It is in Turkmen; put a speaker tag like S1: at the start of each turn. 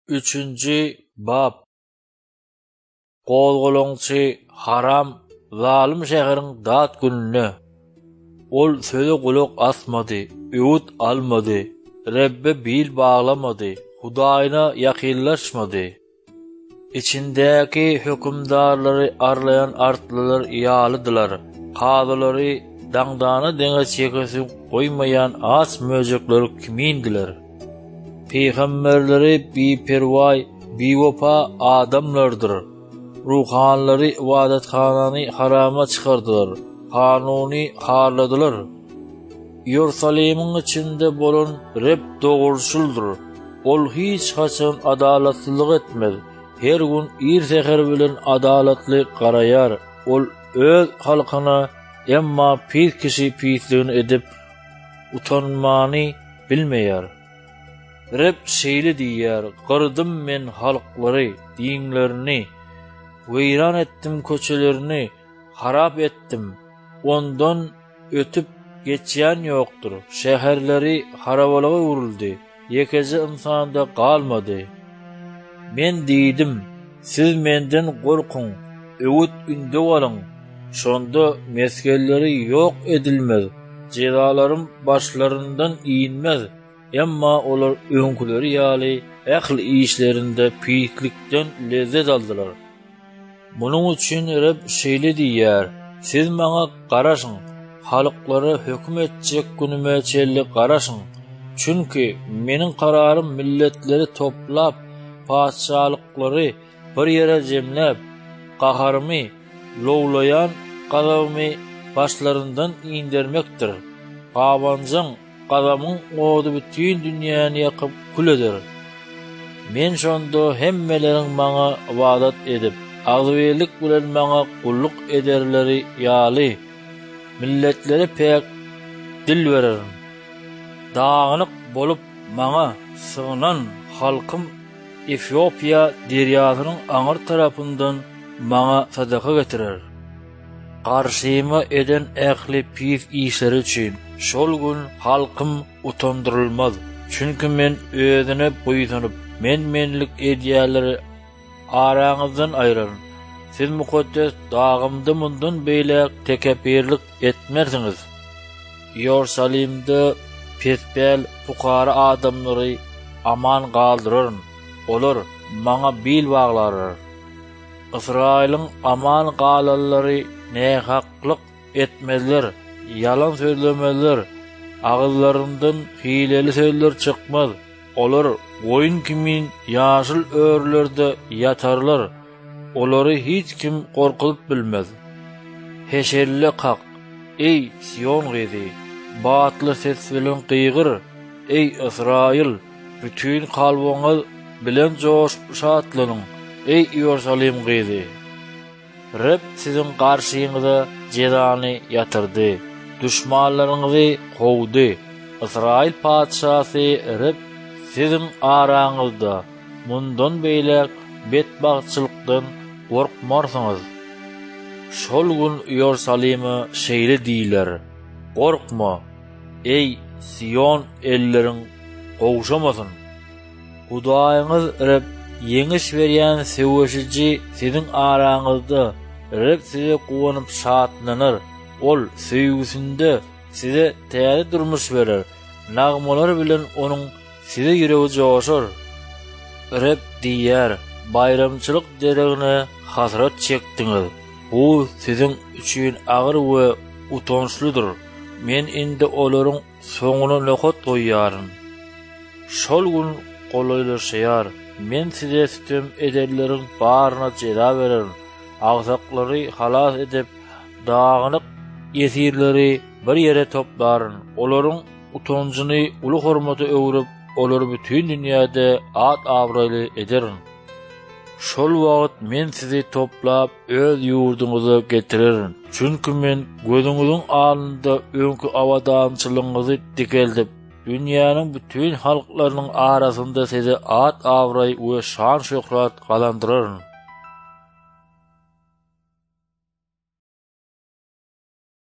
S1: Üçüncü bab. Golgoloňçy haram zalim şäheriň dat gününe. Ol söze gulak asmady, öwüt almady, Rebbe bil bağlamady, Hudaýyna ýakynlaşmady. İçindäki hökümdarlary arlayan artlylar ýalydylar. Kadylary daňdana deňe çekesi goýmaýan as möjekleri kimindiler. Peýgamberleri biperway, biwepa adamlardyr. Ruhanlary ibadathanany harama çykardylar. Kanuny harladylar. Ýerusalemiň içinde bolan Reb dogurçuldur. Ol hiç haçan adalatlylyk etmez. Her gün ir-seher bilen adalatly garaýar. Ol öz halkyna emma pis kişi pisligini edip utanmany bilmeýär. Reb şeýle diýýär: "Gırdym men halklary, dinlerini, weýran etdim köçelerini, harap etdim. Ondan ötüp geçýän ýokdur. Şäherleri harabalyga uruldy. Ýekeci insanda galmady. Men diýdim, siz menden gorkun, öwüt ünde bolan. Şonda meskelleri ýok edilmez. Cezalarym başlarından iýinmez. Emma olar öňküleri ýaly ähli işlerinde pislikden lezzet aldylar." Munuň üçin Reb şeýle diýýär: "Siz maňa garaşyň, halklara höküm etjek günüme çelli garaşyň. Çünki meniň kararym milletleri toplap, paçalyklary bir ýere jemläp, gaharymy, lowlayan gadabymy başlarından iňdirmekdir. Gabanjaň gadamyň odu bütün dünýäni ýakyp kül eder. Men şonda hemmeleriň maňa ibadat edip, agzybirlik bilen maňa gulluk ederleri ýaly milletleri pek dil bererim. Dağınık bolup maňa sığınan halkym Efiopiya derýasynyň aňyr tarapyndan maňa sadaka getirer. Garşyma eden ähli pis işleri üçin şol gün halkym utandyrylmaz. Çünki men özüne boýsunup, menlik edýärleri araňyzdan aýraryn. Siz mukaddes dağımda mundan beýle tekepirlik etmersiňiz. Ýerusalimde pesbel pukara adamlary aman galdyraryn. Olar maňa bil baglarar. Israýlyň aman galanlary nähaklyk etmezler, yalan söylemezler. Ağızlarından hileli sözler çykmaz. Olar goýun kimin ýaşyl örlerde ýatarlar. Olary hiç kim gorkup bilmez. Heşerli kak, ey Sion gyzy, batly ses bilen gygyr, ey Israýl, bütün kalboňyz bilen joşup şatlanyň, ey Ýerusalim gyzy. Reb sizin garşyňyza jezany ýatyrdy, düşmanlaryňyzy gowdy. Israýl paçasy Reb sizin araňyzda mundan beýle betbagçylykdan gorkmarsyňyz. Şol gün Ýerusalime şeýle diýler: "Gorkma, ey Sion elleriň gowşamasyn. Hudaýyňyz Reb yeňiş berýän söwüşiji sizin araňyzda. Reb size gowanyp şatlanar. Ol söýgüsinde size täze durmuş berer. Nagmalar bilen onuň size ýüregi joşar." Reb diýär: "Bayramçylyk deregine hasrat çekdiňiz. Bu sizin üçin agyr we utançlydyr. Men indi olaryň soňuna nokat goýýaryn. Şol gün golaýlaşýar. Men size sütüm ederleriň baryna jeda bererim. Agzaklary halas edip, dağınık ýesirleri bir ýere toplaryn. Olaryň utanjyny uly hormaty öwrüp, olary bütün dünýäde ad abraly ederin. Şol wagt men sizi toplap öz ýurduňyza getirerin. Çünki men gözüňiziň alnynda öňkü awadançylygyňyzy dikeldip, dünýäniň bütün halklarynyň arasynda sizi ad abray we şan şöhrat galandyrarin.